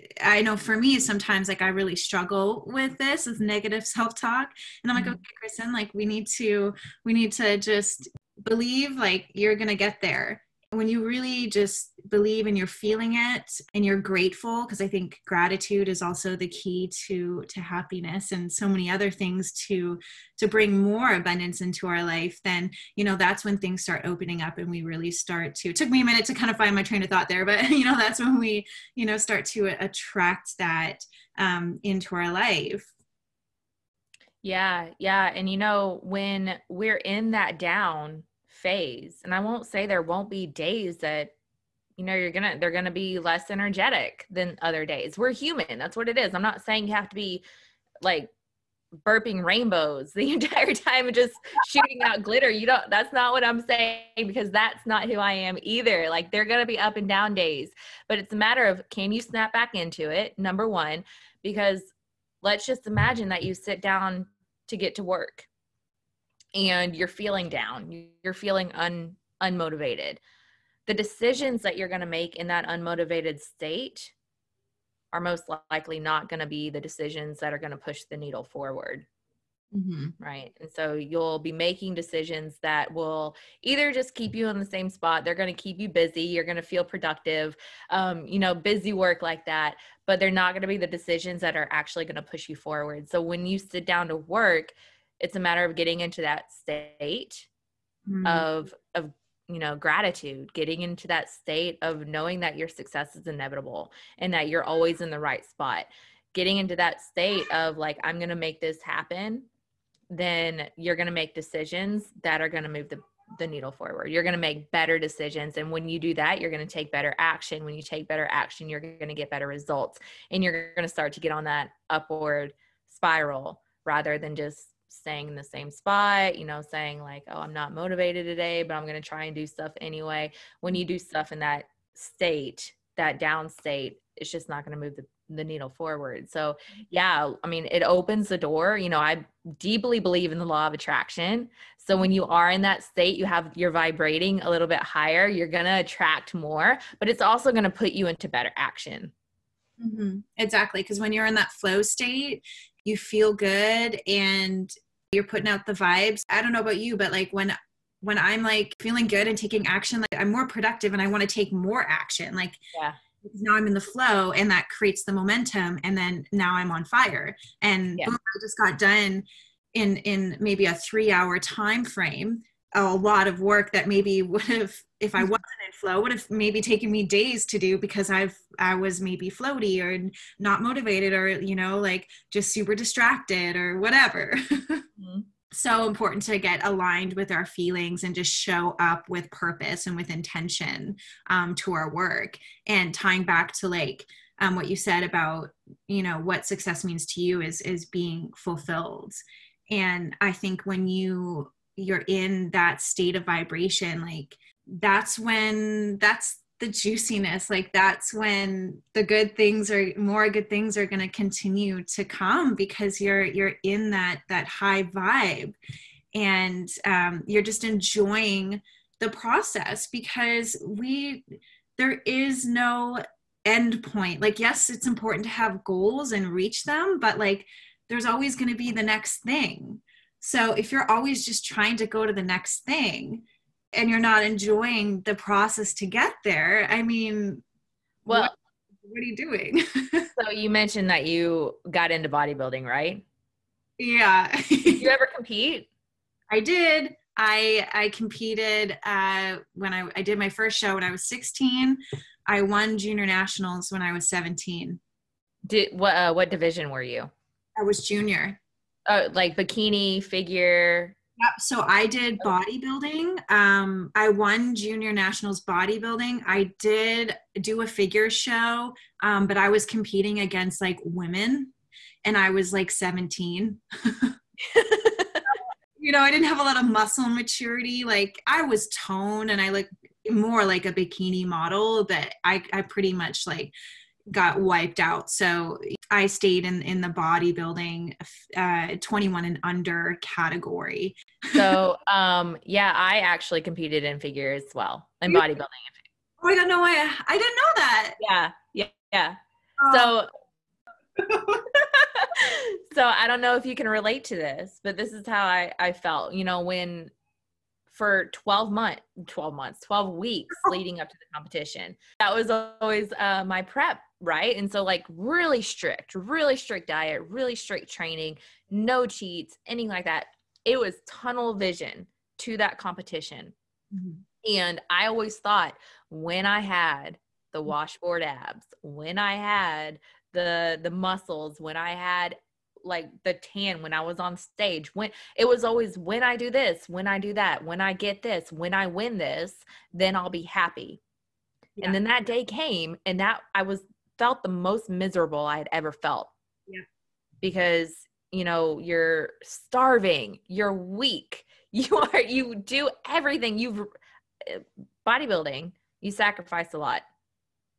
I know for me, sometimes like I really struggle with this, with negative self-talk. And I'm like, mm-hmm. okay, Kristen, like we need to, we need to just believe like you're going to get there. When you really just believe and you're feeling it and you're grateful, because I think gratitude is also the key to to happiness and so many other things to to bring more abundance into our life, then, you know, that's when things start opening up and we really start to, it took me a minute to kind of find my train of thought there, but, you know, that's when we, you know, start to attract that um, into our life. Yeah. Yeah. And, you know, when we're in that down phase, and I won't say there won't be days that, you know, you're gonna they're gonna be less energetic than other days. We're human. That's what it is. I'm not saying you have to be like burping rainbows the entire time and just shooting out glitter. You don't, that's not what I'm saying, because that's not who I am either. Like, they're gonna be up and down days, but it's a matter of, can you snap back into it? Number one, because let's just imagine that you sit down to get to work. and you're feeling down, you're feeling un, unmotivated, the decisions that you're going to make in that unmotivated state are most likely not going to be the decisions that are going to push the needle forward. Mm-hmm. Right. And so you'll be making decisions that will either just keep you in the same spot. They're going to keep you busy. You're going to feel productive, um, you know, busy work like that, but they're not going to be the decisions that are actually going to push you forward. So when you sit down to work, it's a matter of getting into that state mm-hmm. of, of, you know, gratitude, getting into that state of knowing that your success is inevitable and that you're always in the right spot, getting into that state of like, I'm going to make this happen. Then you're going to make decisions that are going to move the, the needle forward. You're going to make better decisions. And when you do that, you're going to take better action. When you take better action, you're going to get better results, and you're going to start to get on that upward spiral rather than just staying in the same spot, you know, saying like, oh, I'm not motivated today, but I'm going to try and do stuff anyway. When you do stuff in that state, that down state, it's just not going to move the the needle forward. So yeah, I mean, it opens the door. You know, I deeply believe in the law of attraction. So when you are in that state, you have, you're vibrating a little bit higher, you're going to attract more, but it's also going to put you into better action. Mm-hmm. Exactly. Because when you're in that flow state, you feel good and you're putting out the vibes. I don't know about you, but like when when I'm like feeling good and taking action, like I'm more productive and I want to take more action. Like, yeah. Because now I'm in the flow and that creates the momentum, and then now I'm on fire, and yeah. boom, I just got done in in maybe a three hour time frame, a lot of work that maybe would have, if I wasn't in flow, would have maybe taken me days to do because I've I was maybe floaty or not motivated or, you know, like just super distracted or whatever. Mm-hmm. So important to get aligned with our feelings and just show up with purpose and with intention um, to our work. And tying back to like um, what you said about, you know, what success means to you is is being fulfilled. And I think when you you're in that state of vibration, like that's when that's the juiciness, like that's when the good things are more good things are going to continue to come, because you're you're in that that high vibe, and um, you're just enjoying the process, because we there is no end point. Like, yes, it's important to have goals and reach them, but like there's always going to be the next thing. So if you're always just trying to go to the next thing and you're not enjoying the process to get there, I mean, well, what, what are you doing? So you mentioned that you got into bodybuilding, right? Yeah. Did you ever compete? I did. I I competed uh, when I, I did my first show when I was sixteen. I won junior nationals when I was seventeen. Did what? Uh, what division were you? I was junior. Oh, like bikini, figure. Yep. So I did bodybuilding. Um, I won junior nationals bodybuilding. I did do a figure show, um, but I was competing against like women, and I was like seventeen. You know, I didn't have a lot of muscle maturity. Like I was toned and I looked more like a bikini model, but I, I pretty much like got wiped out. So I stayed in, in the bodybuilding uh, twenty-one and under category. So, um, yeah, I actually competed in figure as well, in You- bodybuilding. Oh my God, no, I, I didn't know that. Yeah, yeah, yeah. Oh. So, so I don't know if you can relate to this, but this is how I, I felt, you know, when for twelve months, twelve months, twelve weeks leading up to the competition, that was always uh, my prep. Right. And so like really strict, really strict diet, really strict training, no cheats, anything like that. It was tunnel vision to that competition. Mm-hmm. And I always thought when I had the washboard abs, when I had the, the muscles, when I had like the tan, when I was on stage, when it was always, when I do this, when I do that, when I get this, when I win this, then I'll be happy. Yeah. And then that day came, and that I was felt the most miserable I had ever felt. Yeah. Because, you know, you're starving, you're weak, you are, you do everything. You've bodybuilding, you sacrifice a lot.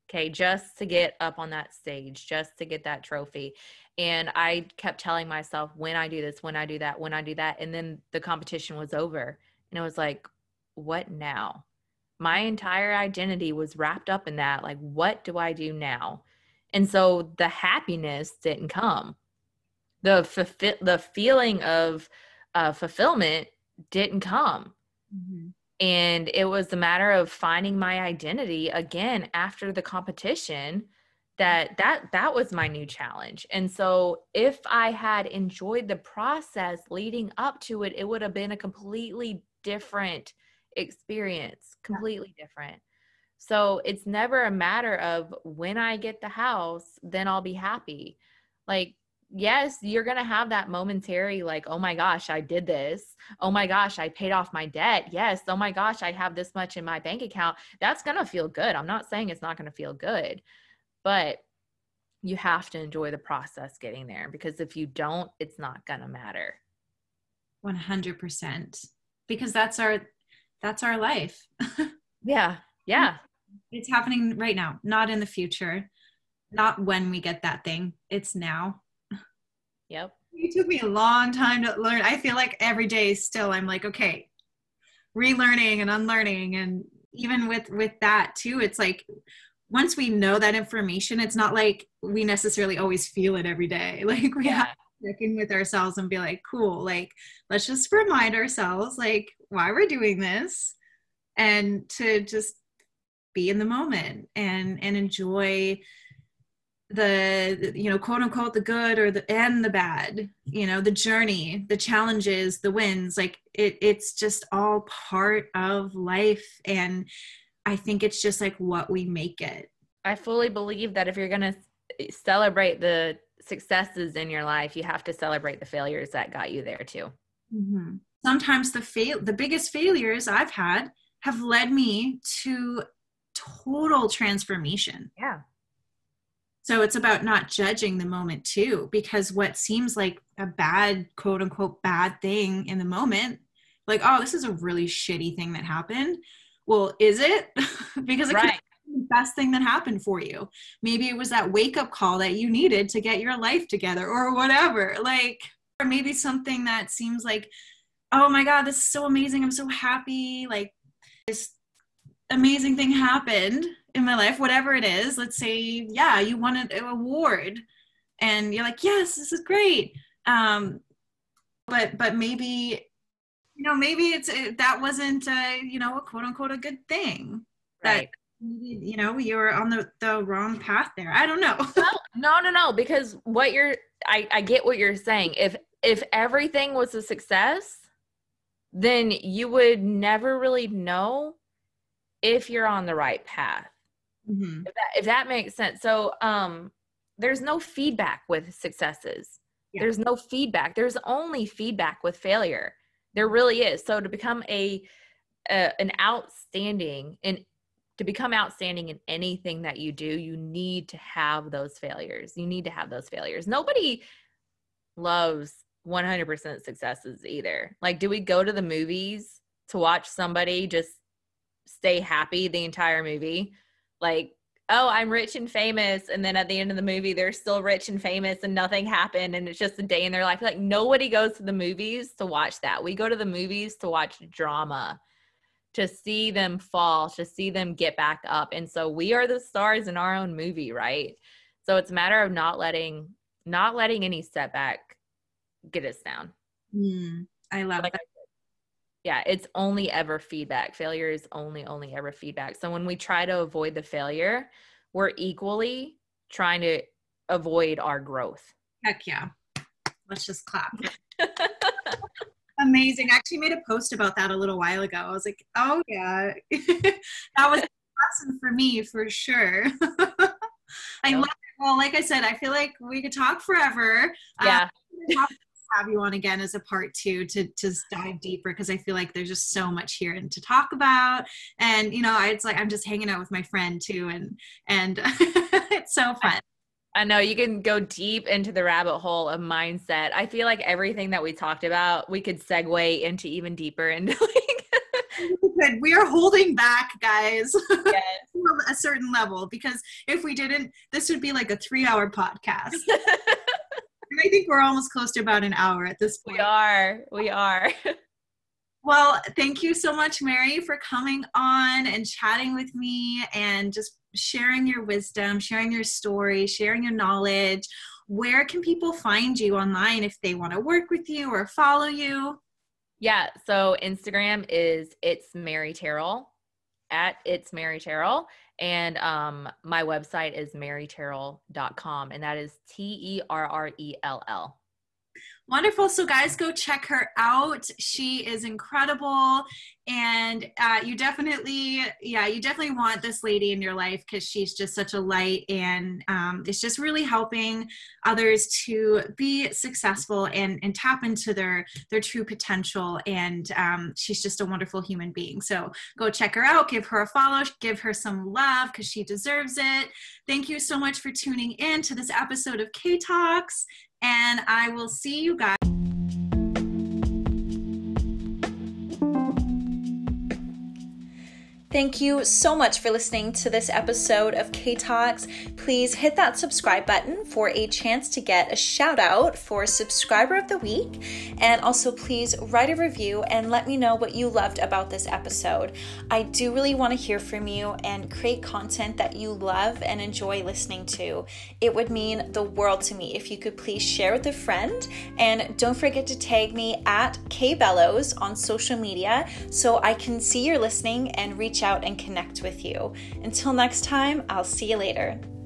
Okay. Just to get up on that stage, just to get that trophy. And I kept telling myself, when I do this, when I do that, when I do that. And then the competition was over and it was like, what now? My entire identity was wrapped up in that. Like, what do I do now? And so the happiness didn't come. The fulfill, the feeling of uh, fulfillment didn't come. Mm-hmm. And it was a matter of finding my identity again after the competition. That that that was my new challenge. And so if I had enjoyed the process leading up to it, it would have been a completely different experience, completely different. So it's never a matter of when I get the house, then I'll be happy. Like, yes, you're going to have that momentary, like, oh my gosh, I did this. Oh my gosh, I paid off my debt. Yes. Oh my gosh, I have this much in my bank account. That's going to feel good. I'm not saying it's not going to feel good, but you have to enjoy the process getting there, because if you don't, it's not going to matter. one hundred percent. Because that's our, that's our life. Yeah. Yeah. It's happening right now, not in the future, not when we get that thing. It's now. Yep. It took me a long time to learn. I feel like every day still I'm like, okay, relearning and unlearning. And even with, with that too, it's like, once we know that information, it's not like we necessarily always feel it every day. Like we yeah. have to check in with ourselves and be like, cool, like, let's just remind ourselves like why we're doing this, and to just be in the moment and, and enjoy the, you know, quote unquote, the good or the, and the bad, you know, the journey, the challenges, the wins, like it, it's just all part of life. And I think it's just like what we make it. I fully believe that if you're going to celebrate the successes in your life, you have to celebrate the failures that got you there too. Mm-hmm. Sometimes the fail, the biggest failures I've had have led me to total transformation. Yeah. So it's about not judging the moment too, because what seems like a bad, quote unquote, bad thing in the moment, like, oh, this is a really shitty thing that happened. Well, is it? Because it right. could be the best thing that happened for you. Maybe it was that wake up call that you needed to get your life together or whatever. Like, or maybe something that seems like, oh my God, this is so amazing. I'm so happy. Like this amazing thing happened in my life, whatever it is. Let's say, yeah, you won an award and you're like, yes, this is great. Um, but, but maybe, you know, maybe it's, it, that wasn't, uh, you know, a quote unquote, a good thing. Right. That, you know, you were on the, the wrong path there. I don't know. no, no, no, no. Because what you're, I, I get what you're saying. If, if everything was a success, then you would never really know if you're on the right path. Mm-hmm. If that, if that makes sense. So, um, there's no feedback with successes. Yeah. There's no feedback. There's only feedback with failure. There really is. So to become a, a an outstanding and to become outstanding in anything that you do, you need to have those failures. You need to have those failures. Nobody loves one hundred percent successes either. Like, do we go to the movies to watch somebody just stay happy the entire movie? Like, oh, I'm rich and famous. And then at the end of the movie, they're still rich and famous and nothing happened. And it's just a day in their life. Like, nobody goes to the movies to watch that. We go to the movies to watch drama, to see them fall, to see them get back up. And so we are the stars in our own movie, right? So it's a matter of not letting, not letting any setback get us down. Mm, I love like, that. Yeah, it's only ever feedback. Failure is only, only ever feedback. So when we try to avoid the failure, we're equally trying to avoid our growth. Heck yeah. Let's just clap. Amazing. I actually made a post about that a little while ago. I was like, oh yeah, that was a lesson for me for sure. I love it. Well, like I said, I feel like we could talk forever. Yeah. Um, have you on again as a part two to to dive deeper, because I feel like there's just so much here and to talk about. And you know, I, it's like I'm just hanging out with my friend too, and and it's so fun. I know you can go deep into the rabbit hole of mindset. I feel like everything that we talked about, we could segue into even deeper into like we are holding back, guys. Yes. a certain level, because if we didn't, this would be like a three hour podcast. And I think we're almost close to about an hour at this point. We are. We are. Well, thank you so much, Mary, for coming on and chatting with me and just sharing your wisdom, sharing your story, sharing your knowledge. Where can people find you online if they want to work with you or follow you? Yeah. So Instagram is It's Mary Terrell, at It's Mary Terrell. And um, my website is mary terrell dot com, and that is T E R R E L L. Wonderful. So guys, go check her out. She is incredible. And uh, you definitely, yeah, you definitely want this lady in your life, because she's just such a light, and um, it's just really helping others to be successful and, and tap into their, their true potential. And um, she's just a wonderful human being. So go check her out, give her a follow, give her some love, because she deserves it. Thank you so much for tuning in to this episode of K Talks. And I will see you guys. Thank you so much for listening to this episode of K Talks. Please hit that subscribe button for a chance to get a shout out for Subscriber of the Week. And also please write a review and let me know what you loved about this episode. I do really want to hear from you and create content that you love and enjoy listening to. It would mean the world to me if you could please share with a friend. And don't forget to tag me at KBellows on social media so I can see you're listening and reach out and connect with you. Until next time, I'll see you later.